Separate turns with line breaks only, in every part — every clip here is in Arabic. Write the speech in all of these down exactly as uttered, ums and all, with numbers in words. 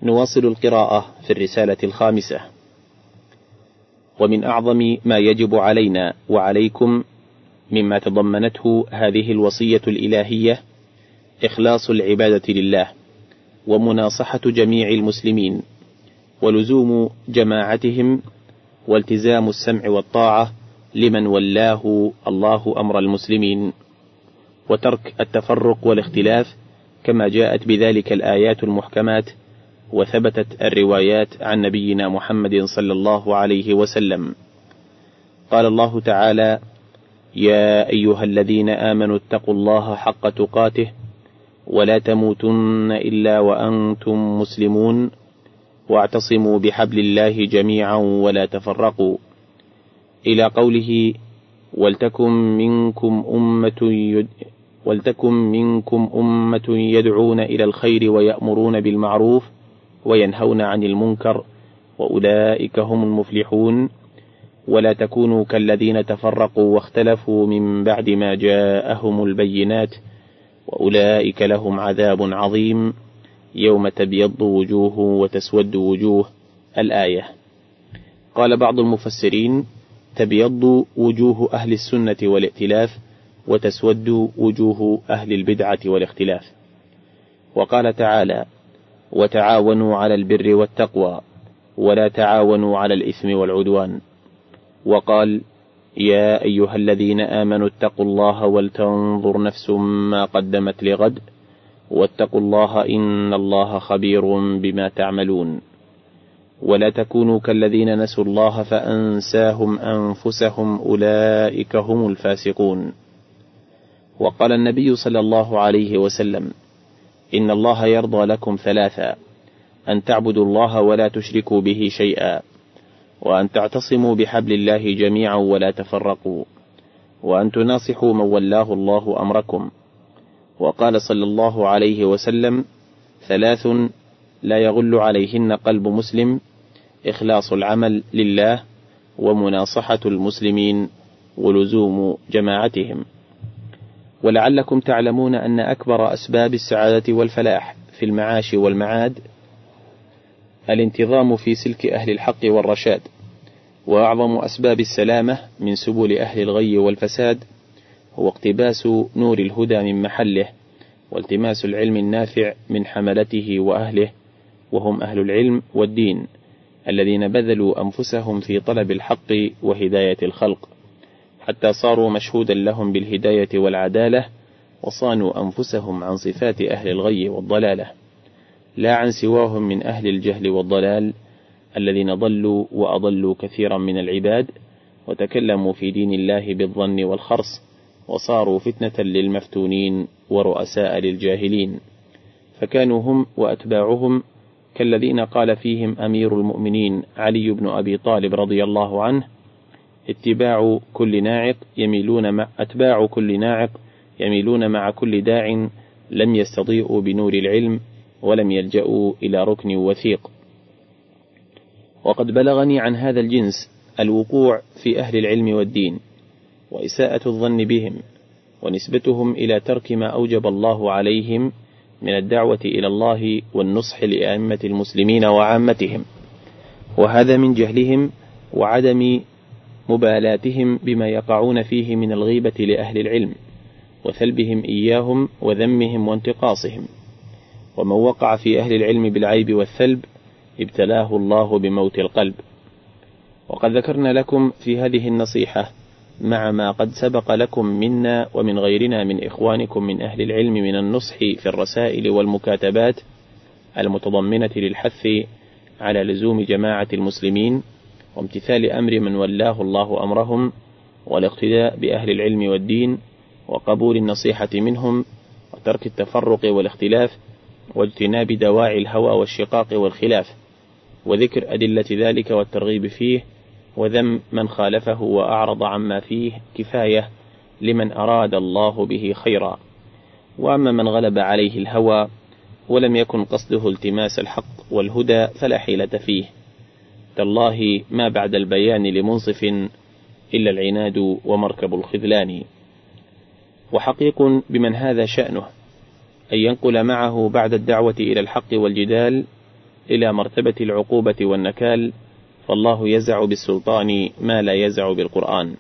نواصل القراءة في الرسالة الخامسة. ومن أعظم ما يجب علينا وعليكم مما تضمنته هذه الوصية الإلهية إخلاص العبادة لله، ومناصحة جميع المسلمين، ولزوم جماعتهم، والتزام السمع والطاعة لمن ولاه الله أمر المسلمين، وترك التفرق والاختلاف كما جاءت بذلك الآيات المحكمات وثبتت الروايات عن نبينا محمد صلى الله عليه وسلم. قال الله تعالى: يا أيها الذين آمنوا اتقوا الله حق تقاته ولا تموتن إلا وأنتم مسلمون واعتصموا بحبل الله جميعا ولا تفرقوا، إلى قوله: ولتكن منكم أمة يد ولتكن منكم أمة يدعون إلى الخير ويأمرون بالمعروف وينهون عن المنكر وأولئك هم المفلحون، ولا تكونوا كالذين تفرقوا واختلفوا من بعد ما جاءهم البينات وأولئك لهم عذاب عظيم يوم تبيض وجوه وتسود وجوه. الآية. قال بعض المفسرين: تبيض وجوه أهل السنة والائتلاف وتسود وجوه أهل البدعة والاختلاف. وقال تعالى: وتعاونوا على البر والتقوى ولا تعاونوا على الإثم والعدوان. وقال: يا أيها الذين آمنوا اتقوا الله ولتنظر نفس ما قدمت لغد واتقوا الله إن الله خبير بما تعملون. ولا تكونوا كالذين نسوا الله فأنساهم أنفسهم أولئك هم الفاسقون. وقال النبي صلى الله عليه وسلم: إن الله يرضى لكم ثلاثا: أن تعبدوا الله ولا تشركوا به شيئا، وأن تعتصموا بحبل الله جميعا ولا تفرقوا، وأن تناصحوا من ولاه الله أمركم. وقال صلى الله عليه وسلم: ثلاث لا يغل عليهن قلب مسلم: إخلاص العمل لله، ومناصحة المسلمين، ولزوم جماعتهم. ولعلكم تعلمون أن أكبر أسباب السعادة والفلاح في المعاش والمعاد الانتظام في سلك أهل الحق والرشاد، وأعظم أسباب السلامة من سبل أهل الغي والفساد هو اقتباس نور الهدى من محله، والتماس العلم النافع من حملته وأهله، وهم أهل العلم والدين الذين بذلوا أنفسهم في طلب الحق وهداية الخلق، حتى صاروا مشهودا لهم بالهداية والعدالة، وصانوا أنفسهم عن صفات أهل الغي والضلالة، لا عن سواهم من أهل الجهل والضلال الذين ضلوا وأضلوا كثيرا من العباد، وتكلموا في دين الله بالظن والخرص، وصاروا فتنة للمفتونين ورؤساء للجاهلين. فكانوا هم وأتباعهم كالذين قال فيهم أمير المؤمنين علي بن أبي طالب رضي الله عنه: اتباع كل ناعق يميلون مع أتباع كل ناعق يميلون مع كل داع، لم يستضيئوا بنور العلم ولم يلجأوا إلى ركن وثيق. وقد بلغني عن هذا الجنس الوقوع في أهل العلم والدين، وإساءة الظن بهم، ونسبتهم إلى ترك ما أوجب الله عليهم من الدعوة إلى الله والنصح لأئمة المسلمين وعامتهم، وهذا من جهلهم وعدم مبالاتهم بما يقعون فيه من الغيبة لأهل العلم وثلبهم إياهم وذمهم وانتقاصهم. ومن وقع في أهل العلم بالعيب والثلب ابتلاه الله بموت القلب. وقد ذكرنا لكم في هذه النصيحة مع ما قد سبق لكم منا ومن غيرنا من إخوانكم من أهل العلم من النصح في الرسائل والمكاتبات المتضمنة للحث على لزوم جماعة المسلمين وامتثال أمر من ولاه الله أمرهم، والاقتداء بأهل العلم والدين، وقبول النصيحة منهم، وترك التفرق والاختلاف، واجتناب دواعي الهوى والشقاق والخلاف، وذكر أدلة ذلك والترغيب فيه، وذم من خالفه وأعرض عما فيه كفاية لمن أراد الله به خيرا. وأما من غلب عليه الهوى ولم يكن قصده التماس الحق والهدى فلا حيلة فيه. تالله ما بعد البيان لمنصف إلا العناد ومركب الخذلان. وحقيق بمن هذا شأنه أن ينقل معه بعد الدعوة إلى الحق والجدال إلى مرتبة العقوبة والنكال، فالله يزع بالسلطان ما لا يزع بالقرآن.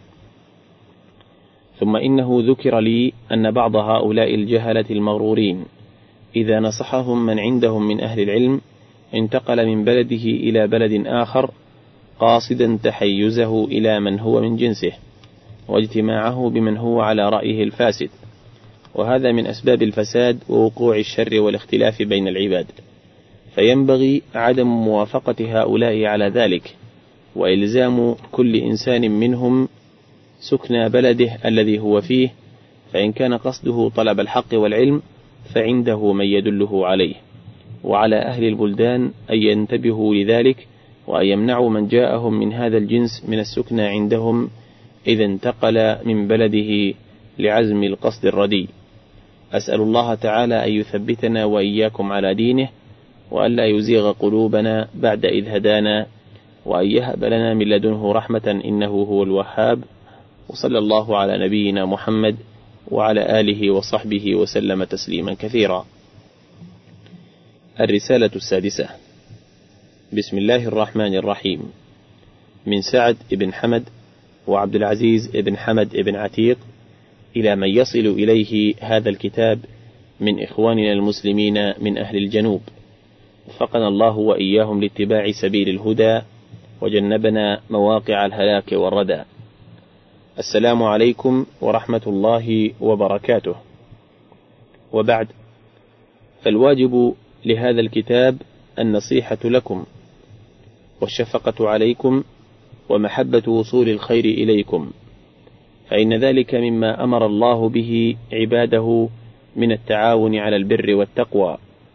ثم إنه ذكر لي أن بعض هؤلاء الجهلة المغرورين إذا نصحهم من عندهم من أهل العلم انتقل من بلده إلى بلد آخر قاصدا تحيزه إلى من هو من جنسه واجتماعه بمن هو على رأيه الفاسد، وهذا من أسباب الفساد ووقوع الشر والاختلاف بين العباد، فينبغي عدم موافقة هؤلاء على ذلك، وإلزام كل إنسان منهم سكن بلده الذي هو فيه، فإن كان قصده طلب الحق والعلم فعنده من يدله عليه، وعلى أهل البلدان أن ينتبهوا لذلك وأن يمنعوا من جاءهم من هذا الجنس من السكن عندهم إذا انتقل من بلده لعزم القصد الردي. أسأل الله تعالى أن يثبتنا وإياكم على دينه، وأن لا يزيغ قلوبنا بعد إذ هدانا، وأن يهب لنا من لدنه رحمة إنه هو الوهاب. وصلى الله على نبينا محمد وعلى آله وصحبه وسلم تسليما كثيرا. الرسالة السادسة. بسم الله الرحمن الرحيم. من سعد بن حمد وعبد العزيز بن حمد بن عتيق إلى من يصل إليه هذا الكتاب من إخواننا المسلمين من أهل الجنوب، وفقنا الله وإياهم لاتباع سبيل الهدى وجنبنا مواقع الهلاك والردى. السلام عليكم ورحمة الله وبركاته. وبعد، فالواجب لهذا الكتاب النصيحة لكم والشفقة عليكم ومحبة وصول الخير إليكم، فإن ذلك مما أمر الله به عباده من التعاون على البر والتقوى،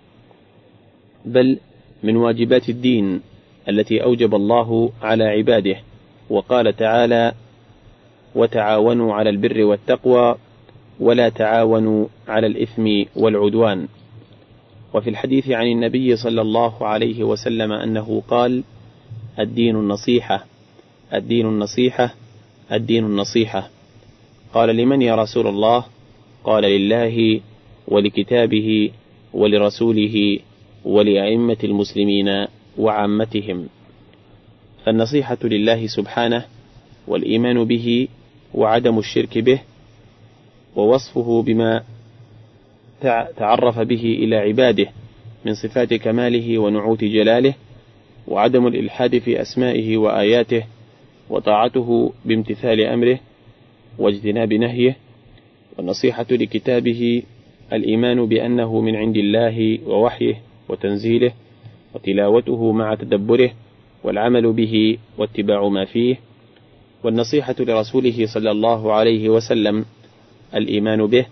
بل من واجبات الدين التي أوجب الله على عباده، وقال تعالى: وتعاونوا على البر والتقوى ولا تعاونوا على الإثم والعدوان. وفي الحديث عن النبي صلى الله عليه وسلم أنه قال: الدين النصيحة، الدين النصيحة، الدين النصيحة. قال: لمن يا رسول الله؟ قال: لله ولكتابه ولرسوله ولأئمة المسلمين وعامتهم. فالنصيحة لله سبحانه والإيمان به وعدم الشرك به، ووصفه بما تعرف به إلى عباده من صفات كماله ونعوت جلاله، وعدم الإلحاد في أسمائه وآياته، وطاعته بامتثال أمره واجتناب نهيه. والنصيحة لكتابه الإيمان بأنه من عند الله ووحيه وتنزيله، وتلاوته مع تدبره والعمل به واتباع ما فيه. والنصيحة لرسوله صلى الله عليه وسلم الإيمان به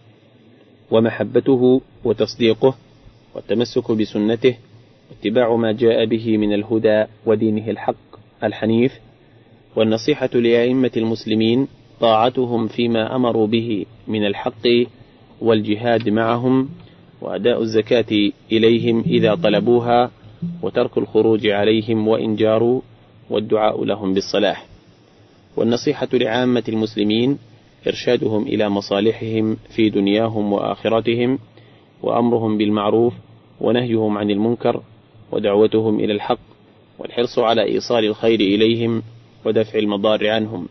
ومحبته وتصديقه والتمسك بسنته واتباع ما جاء به من الهدى ودينه الحق الحنيف. والنصيحة لأئمة المسلمين طاعتهم فيما أمروا به من الحق والجهاد معهم، وأداء الزكاة إليهم إذا طلبوها، وترك الخروج عليهم وإن جاروا، والدعاء لهم بالصلاح. والنصيحة لعامة المسلمين إرشادهم إلى مصالحهم في دنياهم وآخرتهم، وأمرهم بالمعروف ونهيهم عن المنكر، ودعوتهم إلى الحق، والحرص على إيصال الخير إليهم ودفع المضار عنهم،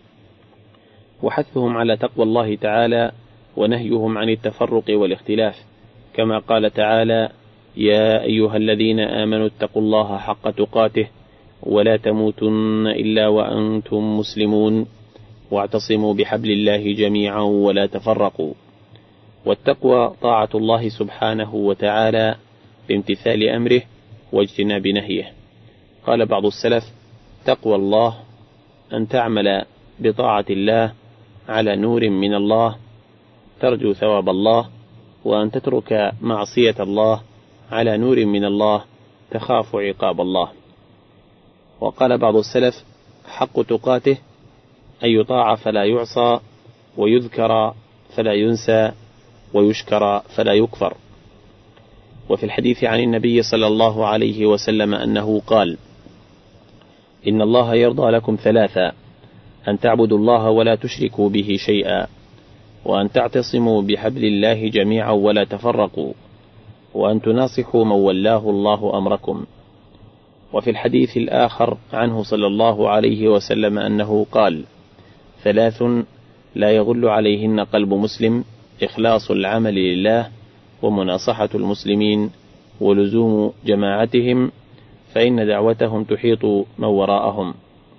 وحثهم على تقوى الله تعالى، ونهيهم عن التفرق والاختلاف، كما قال تعالى: يا أيها الذين آمنوا اتقوا الله حق تقاته ولا تموتن إلا وأنتم مسلمون، واعتصموا بحبل الله جميعا ولا تفرقوا. والتقوى طاعة الله سبحانه وتعالى بامتثال أمره واجتناب نهيه. قال بعض السلف: تقوى الله أن تعمل بطاعة الله على نور من الله ترجو ثواب الله، وأن تترك معصية الله على نور من الله تخاف عقاب الله. وقال بعض السلف: حق تقاته أن يطاع فلا يعصى، ويذكر فلا ينسى، ويشكر فلا يكفر. وفي الحديث عن النبي صلى الله عليه وسلم أنه قال: إن الله يرضى لكم ثلاثا: أن تعبدوا الله ولا تشركوا به شيئا، وأن تعتصموا بحبل الله جميعا ولا تفرقوا. وأن تناصحوا من ولاه الله أمركم. وفي الحديث الآخر عنه صلى الله عليه وسلم أنه قال: ثلاث لا يغل عليهن قلب مسلم: إخلاص العمل لله، ومناصحة المسلمين، ولزوم جماعتهم، فإن دعوتهم تحيط من وراءهم.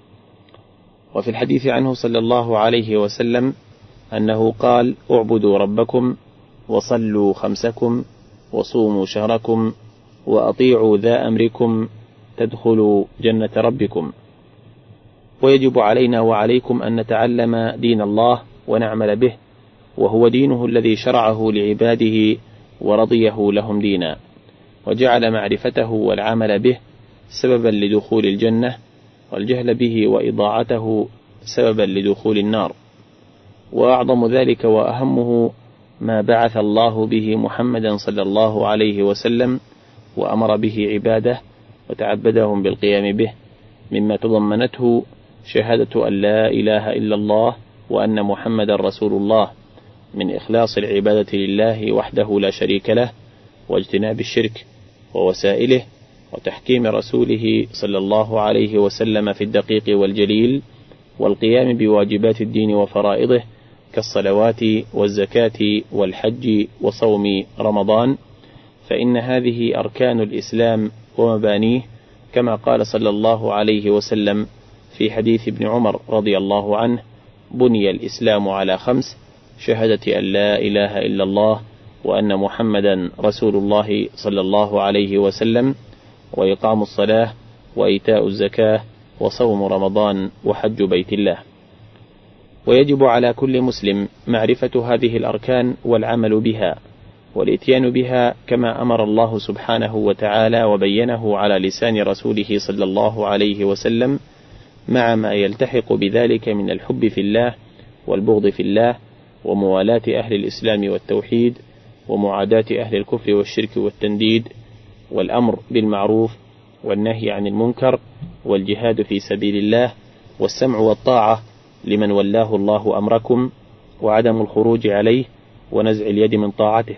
وفي الحديث عنه صلى الله عليه وسلم أنه قال: اعبدوا ربكم، وصلوا خمسكم، وصوموا شهركم، وأطيعوا ذا أمركم، تدخلوا جنة ربكم. ويجب علينا وعليكم أن نتعلم دين الله ونعمل به، وهو دينه الذي شرعه لعباده ورضيه لهم دينا، وجعل معرفته والعمل به سببا لدخول الجنة، والجهل به وإضاعته سببا لدخول النار. وأعظم ذلك وأهمه ما بعث الله به محمدا صلى الله عليه وسلم وأمر به عباده وتعبدهم بالقيام به، مما تضمنته شهادة أن لا إله إلا الله وأن محمدا رسول الله، من إخلاص العبادة لله وحده لا شريك له، واجتناب الشرك ووسائله، وتحكيم رسوله صلى الله عليه وسلم في الدقيق والجليل، والقيام بواجبات الدين وفرائضه كالصلوات والزكاة والحج وصوم رمضان، فإن هذه أركان الإسلام ومبانيه، كما قال صلى الله عليه وسلم في حديث ابن عمر رضي الله عنه: بني الإسلام على خمس: شهادة أن لا إله إلا الله وأن محمدا رسول الله صلى الله عليه وسلم، وإقام الصلاة، وإيتاء الزكاة، وصوم رمضان، وحج بيت الله. ويجب على كل مسلم معرفة هذه الأركان والعمل بها، والإتيان بها كما أمر الله سبحانه وتعالى وبينه على لسان رسوله صلى الله عليه وسلم، مع ما يلتحق بذلك من الحب في الله والبغض في الله، وموالاة أهل الإسلام والتوحيد، ومعاداة أهل الكفر والشرك والتنديد، والأمر بالمعروف والنهي عن المنكر، والجهاد في سبيل الله، والسمع والطاعة لمن ولاه الله أمركم، وعدم الخروج عليه ونزع اليد من طاعته،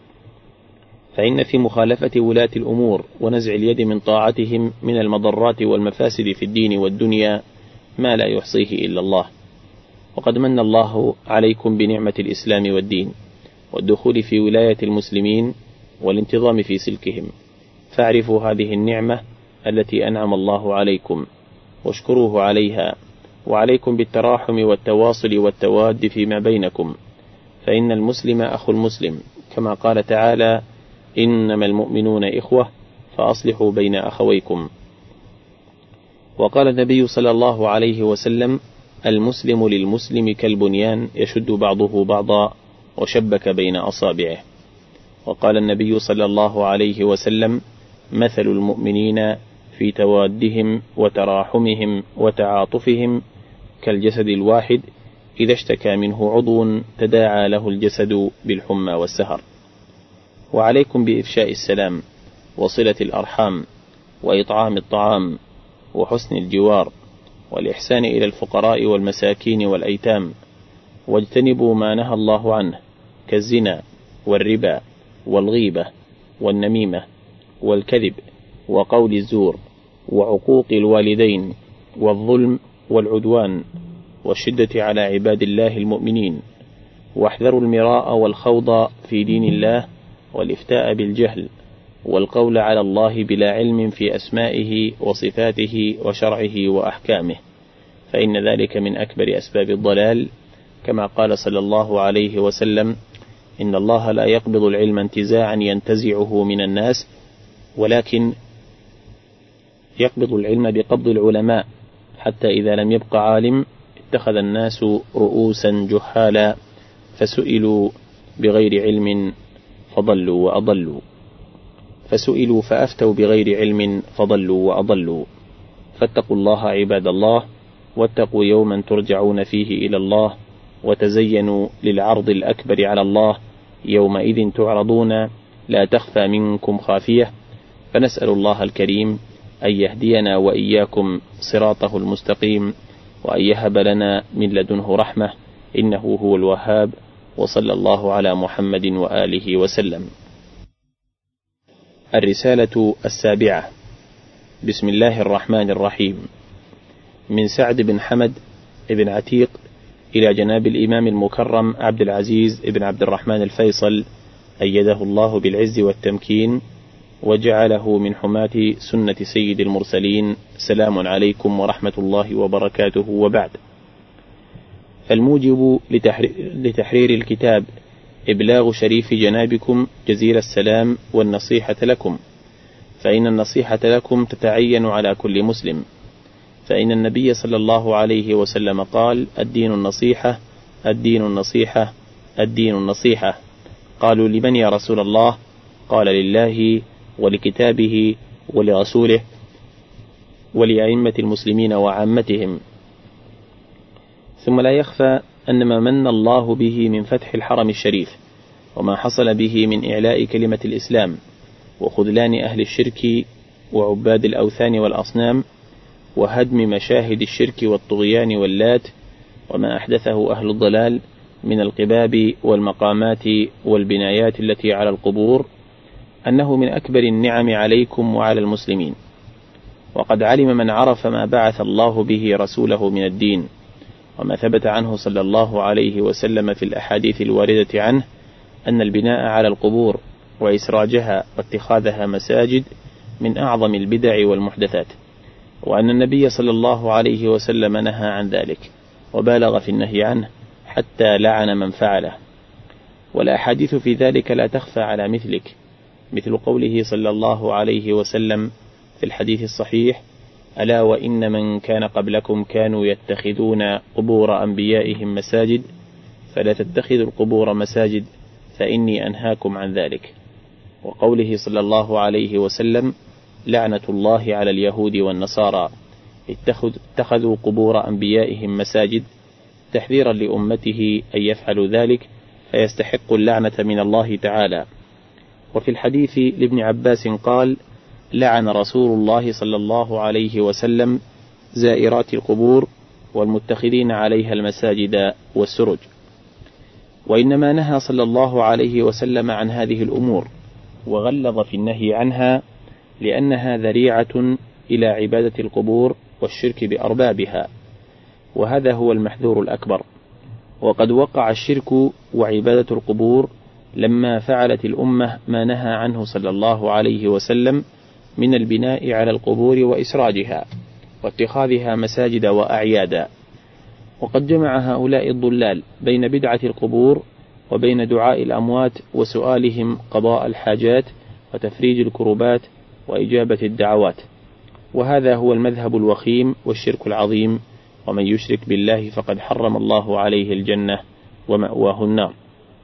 فإن في مخالفة ولاة الأمور ونزع اليد من طاعتهم من المضرات والمفاسد في الدين والدنيا ما لا يحصيه إلا الله. وقد من الله عليكم بنعمة الإسلام والدين، والدخول في ولاية المسلمين، والانتظام في سلكهم، فاعرفوا هذه النعمة التي أنعم الله عليكم، واشكروه عليها، وعليكم بالتراحم والتواصل والتواد فيما بينكم، فإن المسلم أخو المسلم، كما قال تعالى: إنما المؤمنون إخوة فأصلحوا بين أخويكم. وقال النبي صلى الله عليه وسلم: المسلم للمسلم كالبنيان يشد بعضه بعضا وشبك بين أصابعه. وقال النبي صلى الله عليه وسلم: مثل المؤمنين في توادهم وتراحمهم وتعاطفهم كالجسد الواحد إذا اشتكى منه عضو تداعى له الجسد بالحمى والسهر. وعليكم بإفشاء السلام، وصلة الأرحام، وإطعام الطعام، وحسن الجوار، والإحسان إلى الفقراء والمساكين والأيتام، واجتنبوا ما نهى الله عنه كالزنا والربا والغيبة والنميمة والكذب وقول الزور وعقوق الوالدين والظلم والعدوان والشدة على عباد الله المؤمنين. واحذروا المراء والخوض في دين الله، والإفتاء بالجهل، والقول على الله بلا علم في أسمائه وصفاته وشرعه وأحكامه، فإن ذلك من أكبر أسباب الضلال، كما قال صلى الله عليه وسلم: إن الله لا يقبض العلم انتزاعا ينتزعه من الناس، ولكن يقبض العلم بقبض العلماء، حتى إذا لم يبق عالم اتخذ الناس رؤوسا جهالا فسئلوا بغير علم فضلوا وأضلوا فسئلوا فأفتوا بغير علم فضلوا وأضلوا. فاتقوا الله عباد الله، واتقوا يوما ترجعون فيه إلى الله، وتزينوا للعرض الأكبر على الله، يومئذ تعرضون لا تخفى منكم خافية. فنسأل الله الكريم أن يهدينا وإياكم صراطه المستقيم، وأن يهب لنا من لدنه رحمة، إنه هو الوهاب. وصلى الله على محمد وآله وسلم. الرسالة السابعة. بسم الله الرحمن الرحيم. من سعد بن حمد بن عتيق إلى جناب الإمام المكرم عبد العزيز بن عبد الرحمن الفيصل أيده الله بالعز والتمكين وجعله من حماة سنة سيد المرسلين. سلام عليكم ورحمة الله وبركاته، وبعد. فالموجب لتحرير الكتاب إبلاغ شريف جنابكم جزيل السلام والنصيحة لكم، فإن النصيحة لكم تتعين على كل مسلم، فإن النبي صلى الله عليه وسلم قال: الدين النصيحة، الدين النصيحة، الدين النصيحة. قالوا: لمن يا رسول الله؟ قال: لله ولكتابه ولرسوله ولأئمة المسلمين وعامتهم. ثم لا يخفى أن ما من الله به من فتح الحرم الشريف، وما حصل به من إعلاء كلمة الإسلام وخذلان أهل الشرك وعباد الأوثان والأصنام وهدم مشاهد الشرك والطغيان واللات، وما أحدثه أهل الضلال من القباب والمقامات والبنايات التي على القبور، أنه من أكبر النعم عليكم وعلى المسلمين. وقد علم من عرف ما بعث الله به رسوله من الدين، وما ثبت عنه صلى الله عليه وسلم في الأحاديث الواردة عنه، أن البناء على القبور وإسراجها واتخاذها مساجد من أعظم البدع والمحدثات، وأن النبي صلى الله عليه وسلم نهى عن ذلك وبالغ في النهي عنه حتى لعن من فعله. والأحاديث في ذلك لا تخفى على مثلك، مثل قوله صلى الله عليه وسلم في الحديث الصحيح: ألا وإن من كان قبلكم كانوا يتخذون قبور أنبيائهم مساجد فلا تتخذوا القبور مساجد فإني أنهاكم عن ذلك. وقوله صلى الله عليه وسلم: لعنة الله على اليهود والنصارى اتخذوا قبور أنبيائهم مساجد، تحذيرا لأمته أن يفعلوا ذلك فيستحق اللعنة من الله تعالى. وفي الحديث لابن عباس قال: لعن رسول الله صلى الله عليه وسلم زائرات القبور والمتخذين عليها المساجد والسرج. وإنما نهى صلى الله عليه وسلم عن هذه الأمور وغلظ في النهي عنها لأنها ذريعة إلى عبادة القبور والشرك بأربابها، وهذا هو المحذور الأكبر. وقد وقع الشرك وعبادة القبور لما فعلت الأمة ما نهى عنه صلى الله عليه وسلم من البناء على القبور وإسراجها واتخاذها مساجد وأعيادا. وقد جمع هؤلاء الضلال بين بدعة القبور وبين دعاء الأموات وسؤالهم قضاء الحاجات وتفريج الكربات وإجابة الدعوات، وهذا هو المذهب الوخيم والشرك العظيم. ومن يشرك بالله فقد حرم الله عليه الجنة ومأواه النار.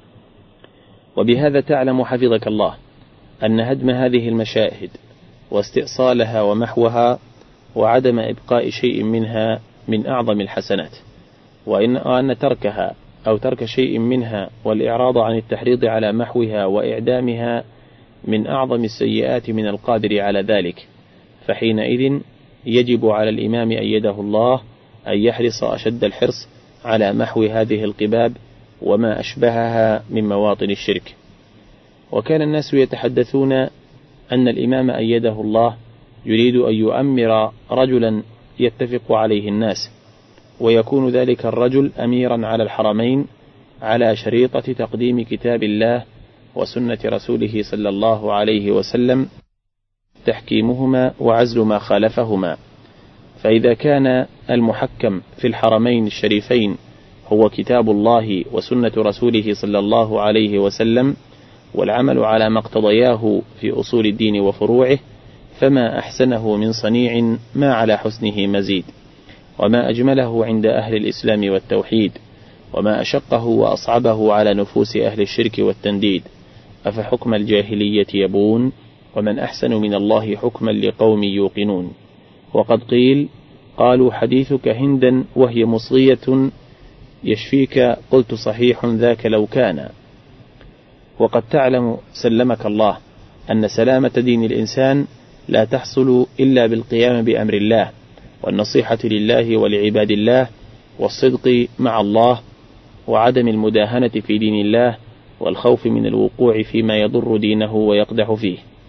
وبهذا تعلم حفظك الله أن هدم هذه المشاهد واستئصالها ومحوها وعدم إبقاء شيء منها من أعظم الحسنات، وأن تركها أو ترك شيء منها والإعراض عن التحريض على محوها وإعدامها من أعظم السيئات من القادر على ذلك. فحينئذ يجب على الإمام أيده الله أن يحرص أشد الحرص على محو هذه القباب وما أشبهها من مواطن الشرك. وكان الناس يتحدثون أن الإمام أيده الله يريد أن يؤمر رجلا يتفق عليه الناس، ويكون ذلك الرجل أميرا على الحرمين على شريطة تقديم كتاب الله وسنة رسوله صلى الله عليه وسلم تحكيمهما وعزل ما خالفهما. فإذا كان المحكم في الحرمين الشريفين هو كتاب الله وسنة رسوله صلى الله عليه وسلم والعمل على ما اقتضياه في أصول الدين وفروعه، فما أحسنه من صنيع ما على حسنه مزيد، وما أجمله عند أهل الإسلام والتوحيد، وما أشقه وأصعبه على نفوس أهل الشرك والتنديد. أفحكم الجاهلية يبغون ومن أحسن من الله حكما لقوم يوقنون. وقد قيل: قالوا حديثك هندا وهي مصغية يشفيك، قلت صحيح ذاك لو كان. وقد تعلم سلمك الله أن سلامة دين الإنسان لا تحصل إلا بالقيام بأمر الله والنصيحة لله ولعباد الله والصدق مع الله وعدم المداهنة في دين الله والخوف من الوقوع فيما يضر دينه ويقدح فيه.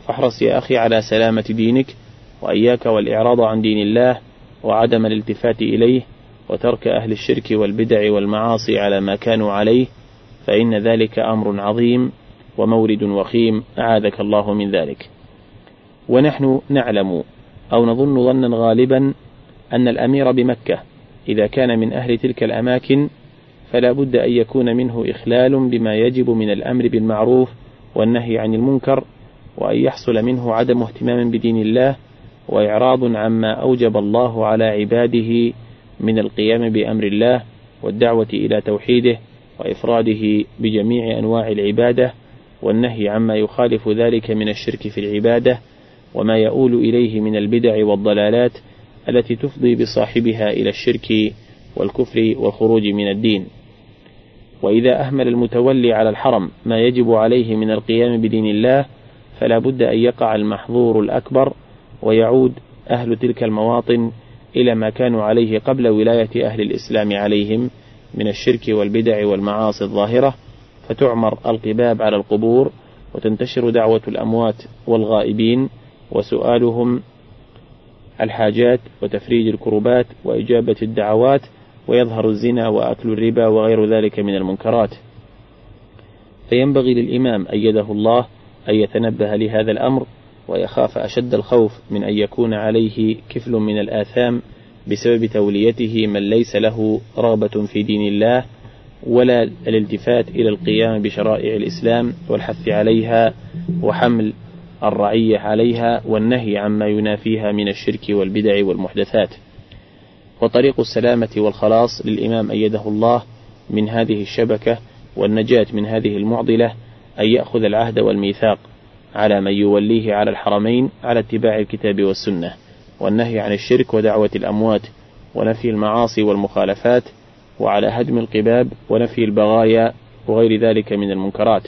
احرص يا أخي على سلامة دينك، وإياك والإعراض عن دين الله وعدم الالتفات إليه، وترك أهل الشرك والبدع والمعاصي على ما كانوا عليه، فإن ذلك أمر عظيم ومورد وخيم، أعاذك الله من ذلك. ونحن نعلم أو نظن ظنا غالبا أن الأمير بمكة إذا كان من أهل تلك الأماكن فلا بد أن يكون منه إخلال بما يجب من الأمر بالمعروف والنهي عن المنكر، وأن يحصل منه عدم اهتمام بدين الله وإعراض عما أوجب الله على عباده من القيام بأمر الله والدعوة إلى توحيده وإفراده بجميع أنواع العبادة، والنهي عما يخالف ذلك من الشرك في العبادة وما يؤول إليه من البدع والضلالات التي تفضي بصاحبها إلى الشرك والكفر والخروج من الدين. وإذا أهمل المتولي على الحرم ما يجب عليه من القيام بدين الله فلا بد أن يقع المحظور الأكبر، ويعود أهل تلك المواطن إلى ما كانوا عليه قبل ولاية أهل الإسلام عليهم من الشرك والبدع والمعاصي الظاهرة، فتعمر القباب على القبور، وتنتشر دعوة الأموات والغائبين وسؤالهم الحاجات وتفريج الكربات وإجابة الدعوات، ويظهر الزنا وأكل الربا وغير ذلك من المنكرات. فينبغي للإمام أيده الله أن يتنبه لهذا الأمر، ويخاف أشد الخوف من أن يكون عليه كفل من الآثام بسبب توليته من ليس له رغبة في دين الله ولا الالتفات إلى القيام بشرائع الإسلام والحث عليها وحمل الرعية عليها والنهي عما ينافيها من الشرك والبدع والمحدثات. وطريق السلامة والخلاص للإمام أيده الله من هذه الشبكة والنجاة من هذه المعضلة أن يأخذ العهد والميثاق على من يوليه على الحرمين على اتباع الكتاب والسنة، والنهي عن الشرك ودعوة الأموات، ونفي المعاصي والمخالفات، وعلى هدم القباب ونفي البغايا وغير ذلك من المنكرات.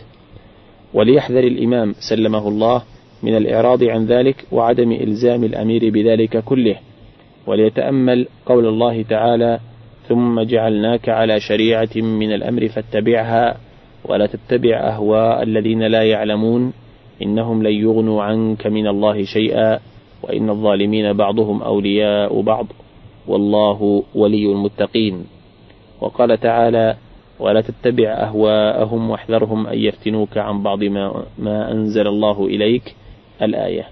وليحذر الإمام سلمه الله من الإعراض عن ذلك وعدم إلزام الأمير بذلك كله، وليتأمل قول الله تعالى: ثم جعلناك على شريعة من الأمر فاتبعها ولا تتبع أهواء الذين لا يعلمون إنهم لن يغنوا عنك من الله شيئا وإن الظالمين بعضهم أولياء بعض والله ولي المتقين. وقال تعالى: ولا تتبع أهواءهم واحذرهم أن يفتنوك عن بعض ما, ما أنزل الله إليك، الآية.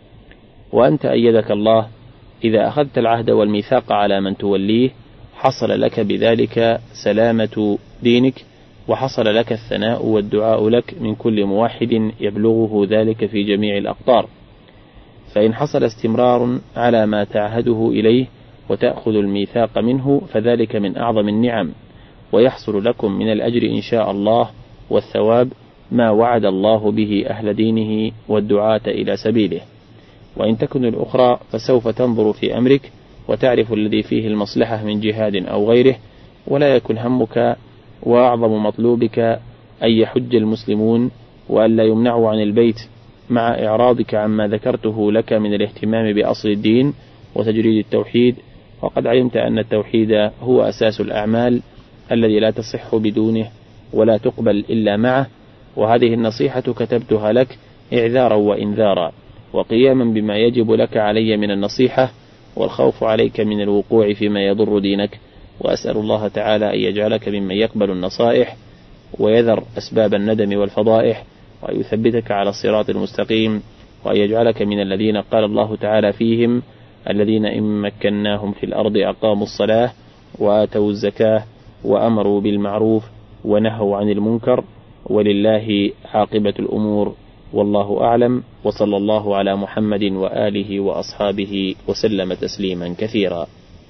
وأنت أيدك الله إذا أخذت العهد والميثاق على من توليه حصل لك بذلك سلامة دينك، وحصل لك الثناء والدعاء لك من كل موحد يبلغه ذلك في جميع الأقطار. فإن حصل استمرار على ما تعهده إليه وتأخذ الميثاق منه فذلك من أعظم النعم، ويحصل لكم من الأجر إن شاء الله والثواب ما وعد الله به أهل دينه والدعاة إلى سبيله. وإن تكن الأخرى فسوف تنظر في أمرك وتعرف الذي فيه المصلحة من جهاد أو غيره، ولا يكن همك وأعظم مطلوبك أن يحج المسلمون وألا يمنعوا عن البيت، مع إعراضك عما ذكرته لك من الاهتمام بأصل الدين وتجريد التوحيد. وقد علمت أن التوحيد هو أساس الأعمال الذي لا تصح بدونه ولا تقبل إلا معه، وهذه النصيحة كتبتها لك إعذارا وإنذارا وقياما بما يجب لك علي من النصيحة والخوف عليك من الوقوع فيما يضر دينك. وأسأل الله تعالى أن يجعلك ممن يقبل النصائح ويذر أسباب الندم والفضائح، وأن يثبتك على الصراط المستقيم، وأن يجعلك من الذين قال الله تعالى فيهم: الذين إن مكناهم في الأرض أقاموا الصلاة وآتوا الزكاة وأمروا بالمعروف ونهوا عن المنكر ولله عاقبة الأمور والله أعلم. وصلى الله على محمد وآله وأصحابه وسلم تسليما كثيرا.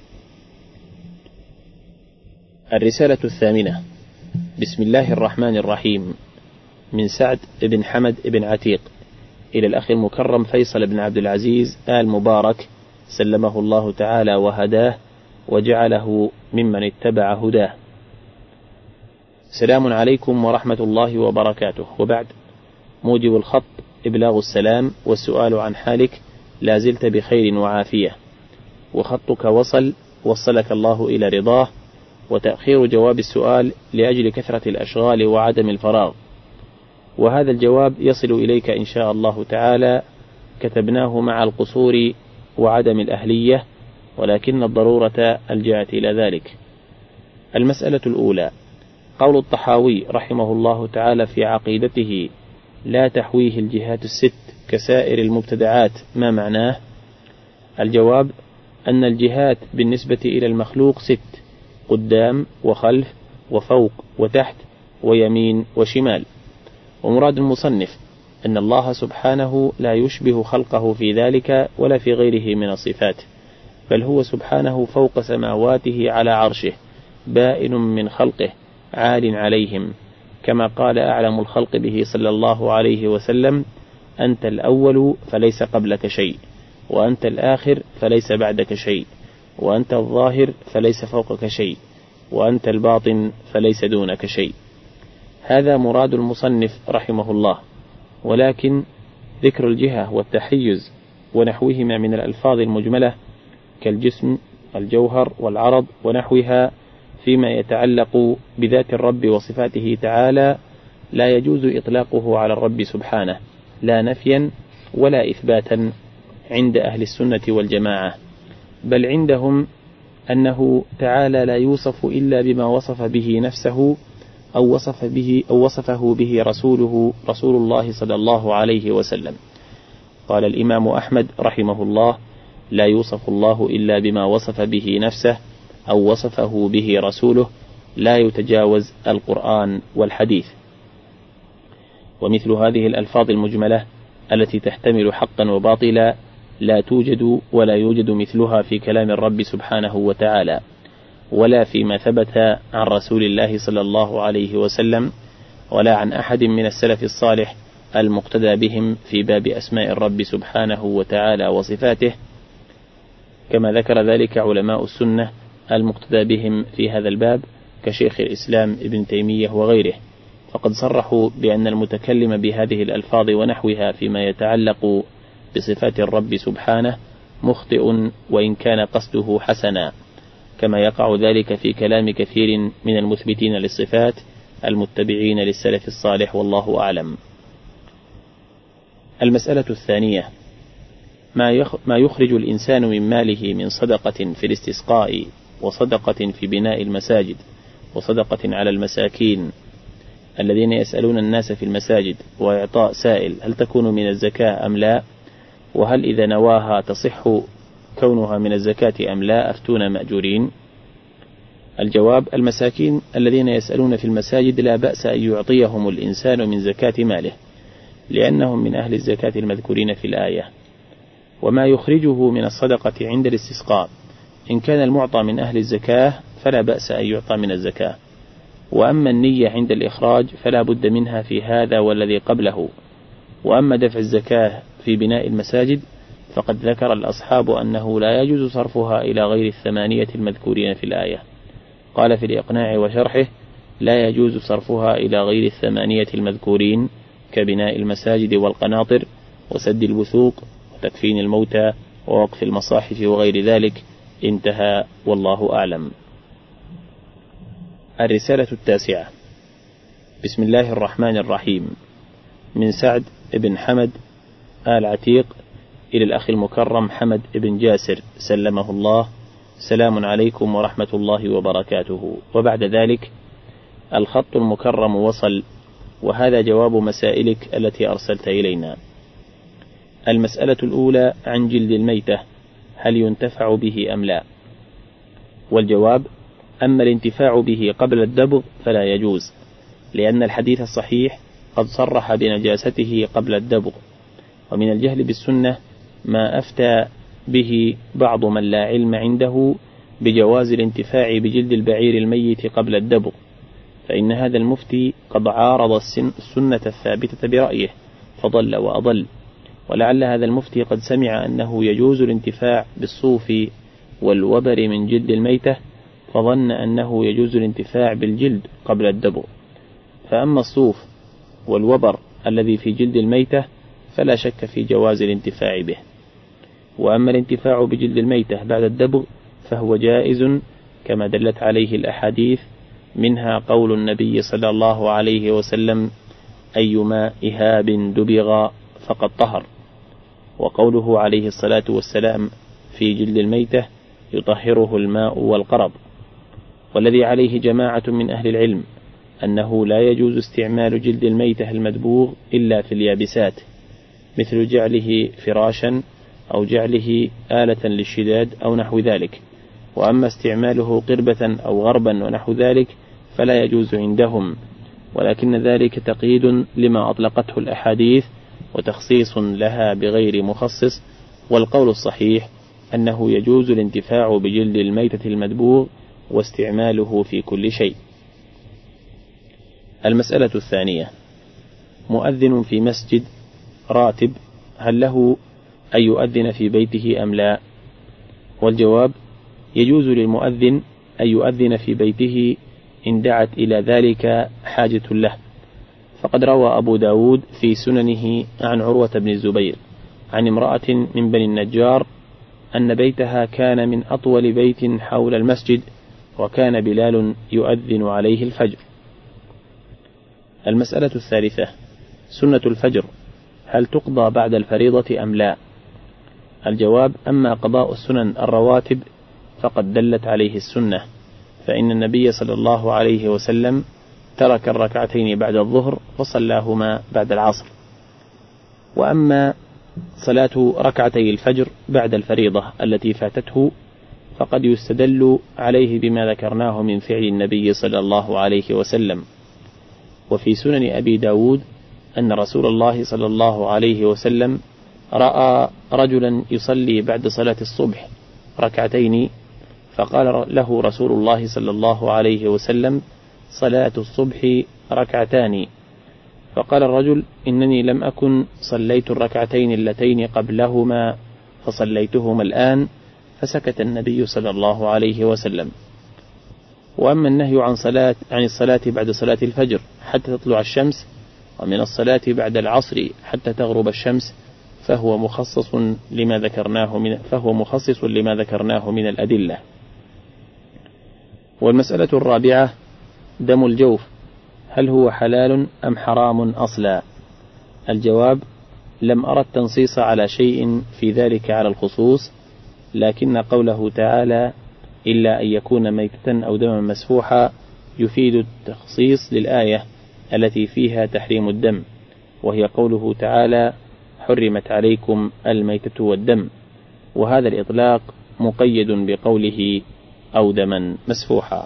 الرسالة الثامنة. بسم الله الرحمن الرحيم. من سعد بن حمد بن عتيق إلى الأخ المكرم فيصل بن عبد العزيز آل مبارك سلمه الله تعالى وهداه وجعله ممن اتبع هداه. سلام عليكم ورحمة الله وبركاته. وبعد، موجب الخط إبلاغ السلام والسؤال عن حالك، لا زلت بخير وعافية، وخطك وصل وصلك الله إلى رضاه، وتأخير جواب السؤال لأجل كثرة الأشغال وعدم الفراغ. وهذا الجواب يصل إليك إن شاء الله تعالى، كتبناه مع القصور وعدم الأهلية، ولكن الضرورة ألجأت إلى ذلك. المسألة الأولى: قول الطحاوي رحمه الله تعالى في عقيدته: لا تحويه الجهات الست كسائر المبتدعات، ما معناه؟ الجواب: أن الجهات بالنسبة إلى المخلوق ست: قدام وخلف وفوق وتحت ويمين وشمال. ومراد المصنف أن الله سبحانه لا يشبه خلقه في ذلك ولا في غيره من الصفات، بل هو سبحانه فوق سماواته على عرشه، بائن من خلقه، عال عليهم، كما قال أعلم الخلق به صلى الله عليه وسلم: أنت الأول فليس قبلك شيء، وأنت الآخر فليس بعدك شيء، وأنت الظاهر فليس فوقك شيء، وأنت الباطن فليس دونك شيء. هذا مراد المصنف رحمه الله. ولكن ذكر الجهة والتحيز ونحوهما من الألفاظ المجملة كالجسم، الجوهر، والعرض ونحوها فيما يتعلق بذات الرب وصفاته تعالى لا يجوز إطلاقه على الرب سبحانه، لا نفيا ولا إثباتا عند أهل السنة والجماعة، بل عندهم أنه تعالى لا يوصف إلا بما وصف به نفسه أو وصف به أو وصفه به رسوله رسول الله صلى الله عليه وسلم. قال الإمام أحمد رحمه الله: لا يوصف الله إلا بما وصف به نفسه أو وصفه به رسوله، لا يتجاوز القرآن والحديث. ومثل هذه الألفاظ المجملة التي تحتمل حقا وباطلا لا توجد ولا يوجد مثلها في كلام الرب سبحانه وتعالى، ولا فيما ثبت عن رسول الله صلى الله عليه وسلم، ولا عن أحد من السلف الصالح المقتدى بهم في باب أسماء الرب سبحانه وتعالى وصفاته، كما ذكر ذلك علماء السنة المقتدى بهم في هذا الباب كشيخ الإسلام ابن تيمية وغيره، فقد صرحوا بأن المتكلم بهذه الألفاظ ونحوها فيما يتعلق بصفات الرب سبحانه مخطئ وإن كان قصده حسنا، كما يقع ذلك في كلام كثير من المثبتين للصفات المتبعين للسلف الصالح، والله أعلم. المسألة الثانية: ما يخرج الإنسان من ماله من صدقة في الاستسقاء، وصدقة في بناء المساجد، وصدقة على المساكين الذين يسألون الناس في المساجد، وإعطاء سائل، هل تكون من الزكاة أم لا؟ وهل إذا نواها تصح كونها من الزكاة أم لا؟ أفتون مأجورين. الجواب: المساكين الذين يسألون في المساجد لا بأس أن يعطيهم الإنسان من زكاة ماله، لأنهم من أهل الزكاة المذكورين في الآية. وما يخرجه من الصدقة عند الاستسقاء إن كان المعطى من أهل الزكاة فلا بأس أن يعطى من الزكاة. وأما النية عند الإخراج فلا بد منها في هذا والذي قبله. وأما دفع الزكاة في بناء المساجد فقد ذكر الأصحاب أنه لا يجوز صرفها إلى غير الثمانية المذكورين في الآية. قال في الإقناع وشرحه: لا يجوز صرفها إلى غير الثمانية المذكورين كبناء المساجد والقناطر وسد الوثوق وتكفين الموتى ووقف المصاحف وغير ذلك. انتهى، والله أعلم. الرسالة التاسعة: بسم الله الرحمن الرحيم. من سعد بن حمد آل عتيق إلى الأخ المكرم حمد بن جاسر سلمه الله: سلام عليكم ورحمة الله وبركاته. وبعد ذلك: الخط المكرم وصل، وهذا جواب مسائلك التي أرسلت إلينا. المسألة الأولى: عن جلد الميتة، هل ينتفع به أم لا؟ والجواب: أما الانتفاع به قبل الدبغ فلا يجوز، لأن الحديث الصحيح قد صرح بنجاسته قبل الدبغ. ومن الجهل بالسنة ما أفتى به بعض من لا علم عنده بجواز الانتفاع بجلد البعير الميت قبل الدبغ، فإن هذا المفتي قد عارض السنة الثابتة برأيه فضل وأضل. ولعل هذا المفتي قد سمع أنه يجوز الانتفاع بالصوف والوبر من جلد الميتة، فظن أنه يجوز الانتفاع بالجلد قبل الدبغ. فأما الصوف والوبر الذي في جلد الميتة فلا شك في جواز الانتفاع به. وأما الانتفاع بجلد الميتة بعد الدبغ فهو جائز كما دلت عليه الأحاديث، منها قول النبي صلى الله عليه وسلم: أيما إهاب دبغ فقد طهر. وقوله عليه الصلاة والسلام في جلد الميتة يطهره الماء والقرض. والذي عليه جماعة من أهل العلم أنه لا يجوز استعمال جلد الميتة المدبوغ إلا في اليابسات، مثل جعله فراشا أو جعله آلة للشداد أو نحو ذلك. وأما استعماله قربة أو غربا ونحو ذلك فلا يجوز عندهم، ولكن ذلك تقييد لما أطلقته الأحاديث وتخصيص لها بغير مخصص. والقول الصحيح أنه يجوز الانتفاع بجلد الميتة المدبوغ واستعماله في كل شيء. المسألة الثانية: مؤذن في مسجد راتب، هل له أن يؤذن في بيته أم لا؟ والجواب: يجوز للمؤذن أن يؤذن في بيته إن دعت إلى ذلك حاجة له. فقد روى أبو داود في سننه عن عروة بن الزبير عن امرأة من بني النجار أن بيتها كان من أطول بيت حول المسجد، وكان بلال يؤذن عليه الفجر. المسألة الثالثة: سنة الفجر هل تقضى بعد الفريضة أم لا؟ الجواب: أما قضاء السنن الرواتب فقد دلت عليه السنة، فإن النبي صلى الله عليه وسلم ترك الركعتين بعد الظهر وصلاهما بعد العصر. وأما صلاة ركعتي الفجر بعد الفريضة التي فاتته فقد يستدل عليه بما ذكرناه من فعل النبي صلى الله عليه وسلم. وفي سنن أبي داود أن رسول الله صلى الله عليه وسلم رأى رجلا يصلي بعد صلاة الصبح ركعتين، فقال له رسول الله صلى الله عليه وسلم: صلاة الصبح ركعتان. فقال الرجل: إنني لم أكن صليت الركعتين اللتين قبلهما فصليتهما الآن، فسكت النبي صلى الله عليه وسلم. وأما النهي عن صلاة عن الصلاة بعد صلاة الفجر حتى تطلع الشمس، ومن الصلاة بعد العصر حتى تغرب الشمس، فهو مخصص لما ذكرناه من فهو مخصص لما ذكرناه من الأدلة. والمسألة الرابعة: دم الجوف هل هو حلال أم حرام أصلا؟ الجواب: لم أرى التنصيص على شيء في ذلك على الخصوص، لكن قوله تعالى: إلا أن يكون ميتة أو دما مسفوحا يفيد التخصيص للآية التي فيها تحريم الدم، وهي قوله تعالى: حرمت عليكم الميتة والدم. وهذا الإطلاق مقيد بقوله أو دما مسفوحا.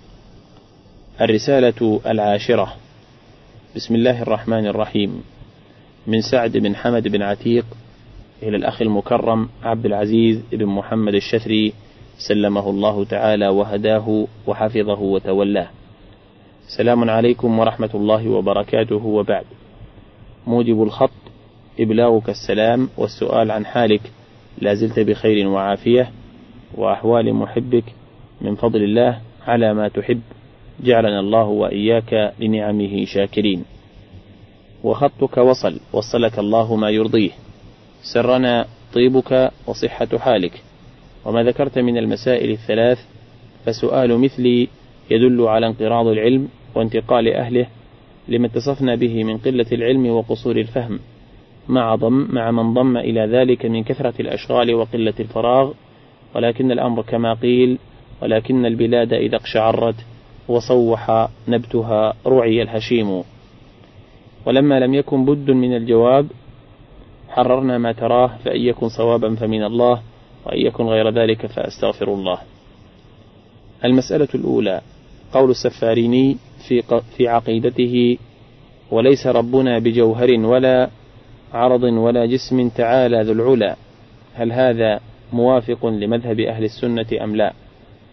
الرسالة العاشرة: بسم الله الرحمن الرحيم. من سعد بن حمد بن عتيق إلى الأخ المكرم عبد العزيز بن محمد الشثري سلمه الله تعالى وهداه وحفظه وتولاه. سلام عليكم ورحمة الله وبركاته، وبعد. موجب الخط إبلاغك السلام والسؤال عن حالك، لا زلت بخير وعافية وأحوال محبك من فضل الله على ما تحب، جعلنا الله وإياك لنعمه شاكرين. وخطك وصل وصلك الله ما يرضيه، سرنا طيبك وصحة حالك. وما ذكرت من المسائل الثلاث فسؤال مثلي يدل على انقراض العلم وانتقال أهله لما اتصفنا به من قلة العلم وقصور الفهم، مع, ضم مع من ضم إلى ذلك من كثرة الأشغال وقلة الفراغ. ولكن الأمر كما قيل: ولكن البلاد إذا اقشعرت وصوح نبتها رعي الهشيم. ولما لم يكن بد من الجواب حررنا ما تراه، فإن يكن صوابا فمن الله، وإن يكن غير ذلك فأستغفر الله. المسألة الأولى: قول السفاريني في, في عقيدته: وليس ربنا بجوهر ولا عرض ولا جسم تعالى ذو العلا، هل هذا موافق لمذهب أهل السنة أم لا؟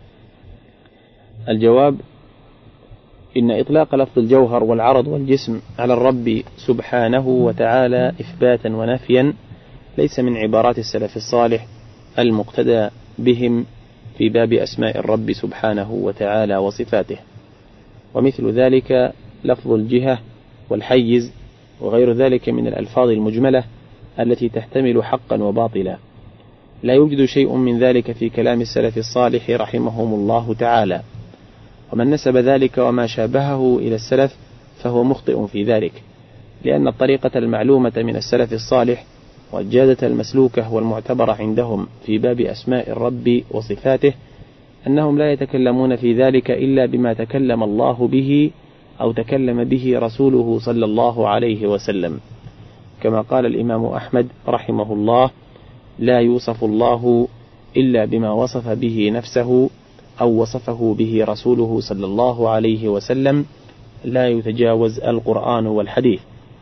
الجواب: إن إطلاق لفظ الجوهر والعرض والجسم على الرب سبحانه وتعالى إثباتا ونفيا ليس من عبارات السلف الصالح المقتدى بهم في باب أسماء الرب سبحانه وتعالى وصفاته. ومثل ذلك لفظ الجهة والحيز وغير ذلك من الألفاظ المجملة التي تحتمل حقا وباطلا، لا يوجد شيء من ذلك في كلام السلف الصالح رحمهم الله تعالى. ومن نسب ذلك وما شابهه إلى السلف فهو مخطئ في ذلك، لأن الطريقة المعلومة من السلف الصالح والجادة المسلوكة والمعتبرة عندهم في باب أسماء الرب وصفاته أنهم لا يتكلمون في ذلك إلا بما تكلم الله به أو تكلم به رسوله صلى الله عليه وسلم، كما قال الإمام أحمد رحمه الله: لا يوصف الله إلا بما وصف به نفسه أو وصفه به رسوله صلى الله عليه وسلم، لا يتجاوز القرآن والحديث.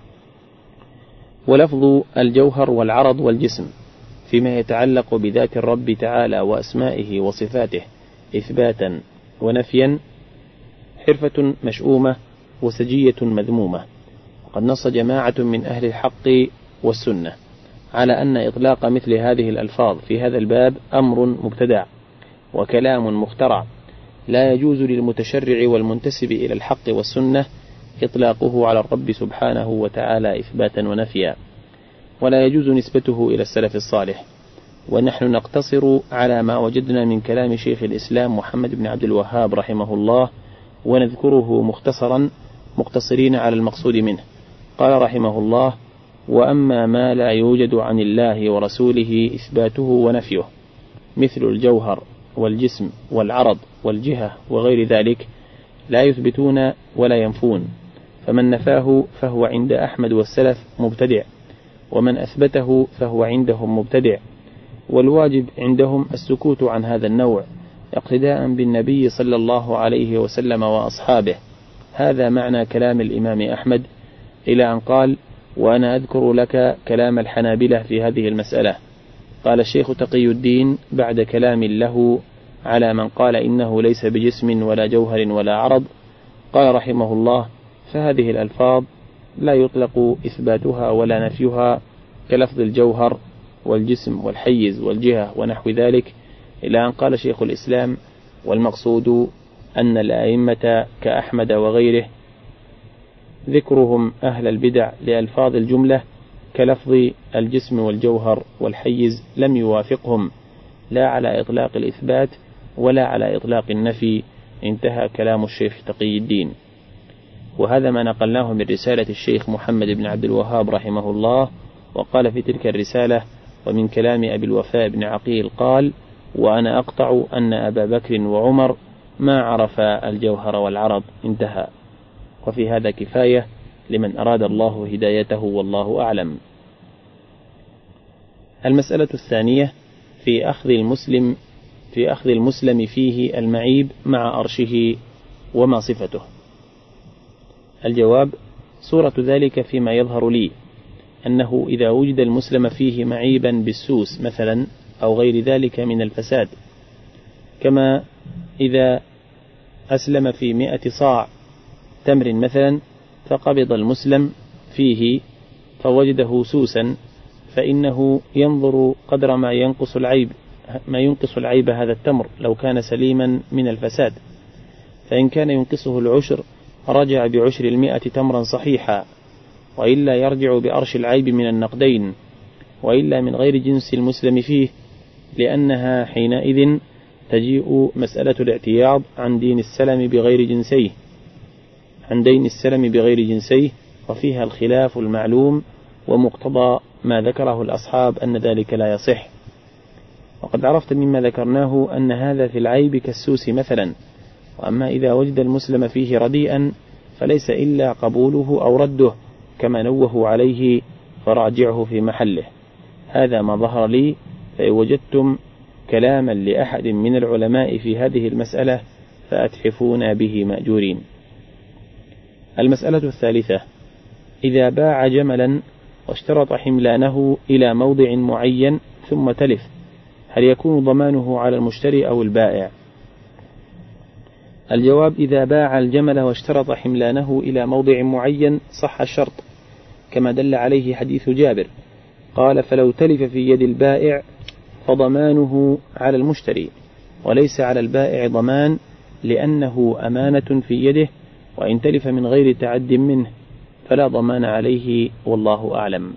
ولفظ الجوهر والعرض والجسم فيما يتعلق بذات الرب تعالى وأسمائه وصفاته إثباتا ونفيا حرفة مشؤومة وسجية مذمومة. وقد نص جماعة من أهل الحق والسنة على أن إطلاق مثل هذه الألفاظ في هذا الباب أمر مبتدع وكلام مخترع، لا يجوز للمتشرع والمنتسب إلى الحق والسنة إطلاقه على الرب سبحانه وتعالى إثباتا ونفيا، ولا يجوز نسبته إلى السلف الصالح. ونحن نقتصر على ما وجدنا من كلام شيخ الإسلام محمد بن عبد الوهاب رحمه الله، ونذكره مختصرا مقتصرين على المقصود منه. قال رحمه الله: وأما ما لا يوجد عن الله ورسوله إثباته ونفيه مثل الجوهر والجسم والعرض والجهة وغير ذلك لا يثبتون ولا ينفون، فمن نفاه فهو عند أحمد والسلف مبتدع، ومن أثبته فهو عندهم مبتدع. والواجب عندهم السكوت عن هذا النوع اقتداء بالنبي صلى الله عليه وسلم وأصحابه. هذا معنى كلام الإمام أحمد، إلى أن قال: وأنا أذكر لك كلام الحنابلة في هذه المسألة. قال الشيخ تقي الدين بعد كلام له على من قال إنه ليس بجسم ولا جوهر ولا عرض، قال رحمه الله: فهذه الألفاظ لا يطلق إثباتها ولا نفيها كلفظ الجوهر والجسم والحيز والجهة ونحو ذلك، إلى أن قال شيخ الإسلام: والمقصود أن الأئمة كأحمد وغيره ذكرهم أهل البدع لألفاظ الجملة كلفظ الجسم والجوهر والحيز لم يوافقهم لا على إطلاق الإثبات ولا على إطلاق النفي. انتهى كلام الشيخ تقي الدين. وهذا ما نقلناه من رسالة الشيخ محمد بن عبد الوهاب رحمه الله. وقال في تلك الرسالة: ومن كلام أبي الوفاء بن عقيل قال: وأنا أقطع أن أبا بكر وعمر ما عرف الجوهر والعرض. انتهى. وفي هذا كفاية لمن أراد الله هدايته، والله أعلم. المسألة الثانية في أخذ المسلم في أخذ المسلم فيه المعيب مع أرشه وما صفته. الجواب: صورة ذلك فيما يظهر لي أنه إذا وجد المسلم فيه معيبا بالسوس مثلا أو غير ذلك من الفساد، كما إذا أسلم في مئة صاع تمر مثلا فقبض المسلم فيه فوجده سوسا، فإنه ينظر قدر ما ينقص العيب ما ينقص العيب هذا التمر لو كان سليما من الفساد، فإن كان ينقصه العشر رجع بعشر المئة تمرا صحيحا، وإلا يرجع بأرش العيب من النقدين، وإلا من غير جنس المسلم فيه، لأنها حينئذ تجيء مسألة الاعتياض عن دين السلم بغير جنسيه عن دين السلم بغير جنسيه وفيها الخلاف المعلوم، ومقتضى ما ذكره الأصحاب أن ذلك لا يصح. وقد عرفت مما ذكرناه أن هذا في العيب كالسوس مثلا. وأما إذا وجد المسلم فيه رديئا فليس إلا قبوله أو رده كما نوه عليه، فراجعه في محله. هذا ما ظهر لي، فإن وجدتم كلاما لأحد من العلماء في هذه المسألة فأتحفونا به مأجورين. المسألة الثالثة: إذا باع جملا واشترط حملانه إلى موضع معين ثم تلف، هل يكون ضمانه على المشتري أو البائع؟ الجواب: إذا باع الجمل واشترط حملانه إلى موضع معين صح الشرط، كما دل عليه حديث جابر قال: فلو تلف في يد البائع فضمانه على المشتري، وليس على البائع ضمان لأنه أمانة في يده، وإن تلف من غير تعد منه فلا ضمان عليه، والله أعلم.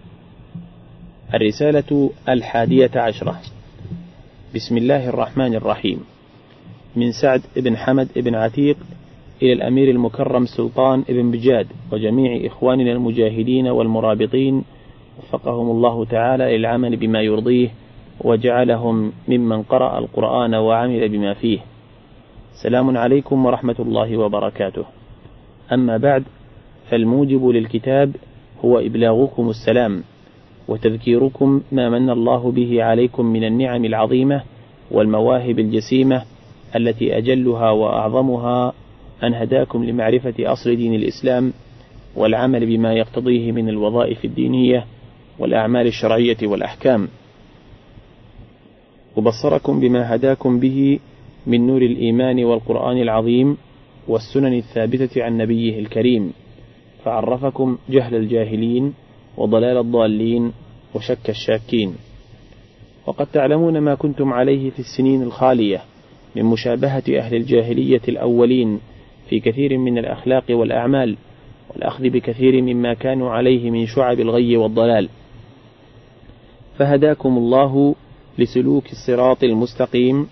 الرسالة الحادية عشرة. بسم الله الرحمن الرحيم. من سعد بن حمد بن عتيق إلى الأمير المكرم سلطان ابن بجاد وجميع إخواننا المجاهدين والمرابطين وفقهم الله تعالى للعمل بما يرضيه وجعلهم ممن قرأ القرآن وعمل بما فيه. سلام عليكم ورحمة الله وبركاته. أما بعد، فالموجب للكتاب هو إبلاغكم السلام وتذكيركم ما من الله به عليكم من النعم العظيمة والمواهب الجسيمة التي أجلها وأعظمها أن هداكم لمعرفة أصل دين الإسلام والعمل بما يقتضيه من الوظائف الدينية والأعمال الشرعية والأحكام، وبصركم بما هداكم به من نور الإيمان والقرآن العظيم والسنن الثابتة عن نبيه الكريم، فعرفكم جهل الجاهلين وضلال الضالين وشك الشاكين. وقد تعلمون ما كنتم عليه في السنين الخالية من مشابهة أهل الجاهلية الأولين في كثير من الأخلاق والأعمال، والأخذ بكثير مما كانوا عليه من شعب الغي والضلال، فهداكم الله لسلوك الصراط المستقيم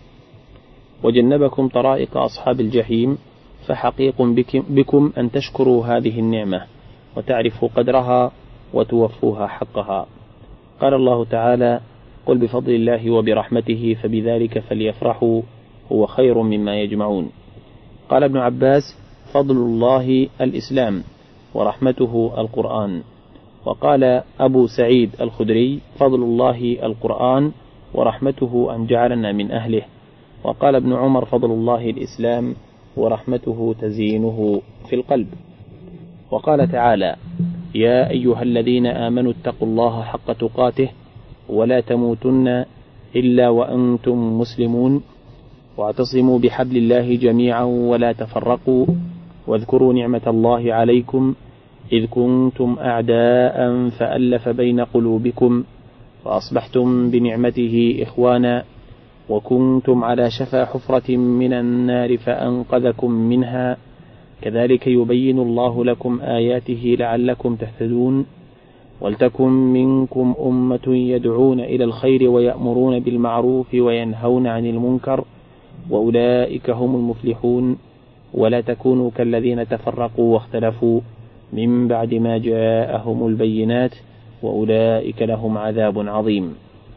وجنبكم طرائق أصحاب الجحيم، فحقيق بكم أن تشكروا هذه النعمة وتعرفوا قدرها وتوفوها حقها. قال الله تعالى: قل بفضل الله وبرحمته فبذلك فليفرحوا هو خير مما يجمعون. قال ابن عباس: فضل الله الإسلام ورحمته القرآن. وقال أبو سعيد الخدري: فضل الله القرآن ورحمته أن جعلنا من أهله. وقال ابن عمر: فضل الله الإسلام ورحمته تزيينه في القلب. وقال تعالى: يا أيها الذين آمنوا اتقوا الله حق تقاته ولا تموتن إلا وأنتم مسلمون واعتصموا بحبل الله جميعا ولا تفرقوا واذكروا نعمة الله عليكم إذ كنتم أعداء فألف بين قلوبكم فأصبحتم بنعمته إخوانا وكنتم على شفا حفرة من النار فأنقذكم منها كذلك يبين الله لكم آياته لعلكم تهتدون ولتكن منكم أمة يدعون إلى الخير ويأمرون بالمعروف وينهون عن المنكر وأولئك هم المفلحون ولا تكونوا كالذين تفرقوا واختلفوا من بعد ما جاءهم البينات وأولئك لهم عذاب عظيم.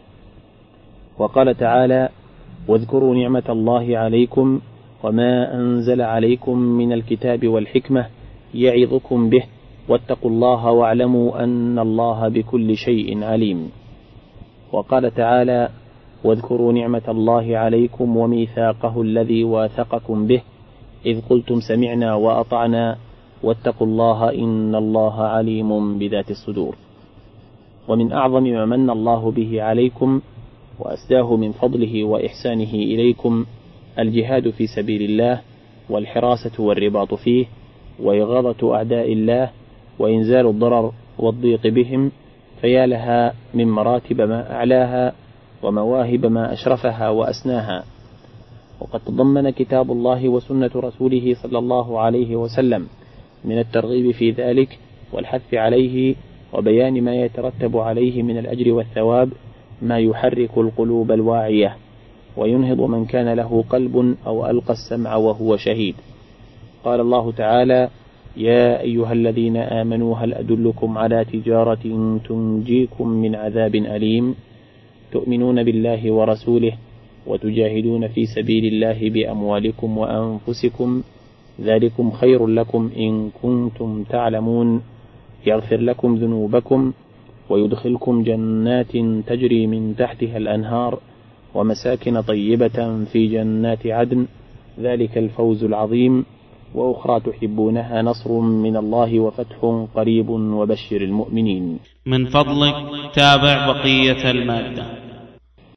وقال تعالى: واذكروا نعمة الله عليكم وما أنزل عليكم من الكتاب والحكمة يعظكم به واتقوا الله واعلموا أن الله بكل شيء عليم. وقال تعالى: واذكروا نعمة الله عليكم وميثاقه الذي واثقكم به إذ قلتم سمعنا وأطعنا واتقوا الله إن الله عليم بذات الصدور. ومن أعظم ما من الله به عليكم وأسداه من فضله وإحسانه إليكم الجهاد في سبيل الله والحراسة والرباط فيه وإغاظة أعداء الله وإنزال الضرر والضيق بهم، فيا لها من مراتب ما أعلاها ومواهب ما أشرفها وأسناها. وقد تضمن كتاب الله وسنة رسوله صلى الله عليه وسلم من الترغيب في ذلك والحث عليه وبيان ما يترتب عليه من الأجر والثواب ما يحرك القلوب الواعية وينهض من كان له قلب أو ألقى السمع وهو شهيد. قال الله تعالى: يا أيها الذين آمنوا هل أدلكم على تجارة تنجيكم من عذاب أليم تؤمنون بالله ورسوله وتجاهدون في سبيل الله بأموالكم وأنفسكم ذلكم خير لكم إن كنتم تعلمون يغفر لكم ذنوبكم ويدخلكم جنات تجري من تحتها الأنهار ومساكن طيبة في جنات عدن ذلك الفوز العظيم وأخرى تحبونها نصر من الله وفتح قريب وبشر المؤمنين.
من فضلك تابع بقية المادة.